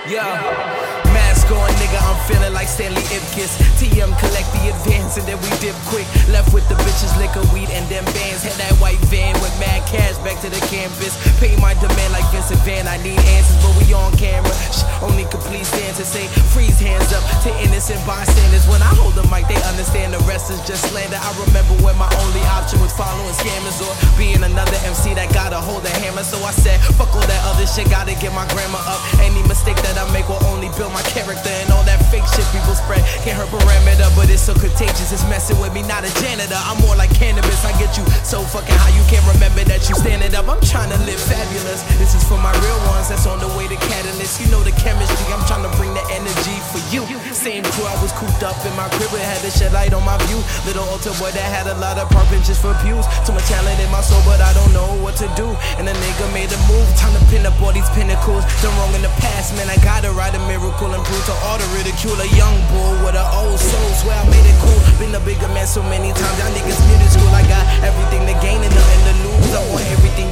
Yeah. Mask on, nigga, I'm feeling like Stanley Ipkiss. TM collect the advance and then we dip quick. Left with the bitches, liquor, weed, and them bands. Had that white van with mad cash back to the campus. Pay my demand like Vincent Van. I need answers, but we on camera. Only complete stances say freeze hands up to innocent bystanders. When I hold the mic, they understand the rest is just slander. I remember when my only option was following scammers or being another MC that gotta hold a hammer. So I said, fuck all that other shit, gotta get my grammar up. Any mistake that I make will only build my character, and all that fake shit people spread can't hurt parameter, but it's so contagious. It's messing with me, not a janitor. I'm more like cannabis. I get you so fucking high you can't remember that you standing up. I'm trying to live fabulous. This is for my real ones that's on the way to Catalyst. You know the chemistry. I'm trying to bring the energy for you. Same crew, I was cooped up in my crib, it had to shed light on my view. Little altar boy that had a lot of purpose just for views. Too much talent in my soul, but I don't know what to do. And a nigga made a move, time to pin up all these pinnacles. Done wrong in the past, man, I gotta write a miracle and prove to all the ridicule. A young bull with an old soul, swear I made it cool. Been a bigger man so many times, y'all niggas minuscule. I got everything to gain and nothing to lose. I want everything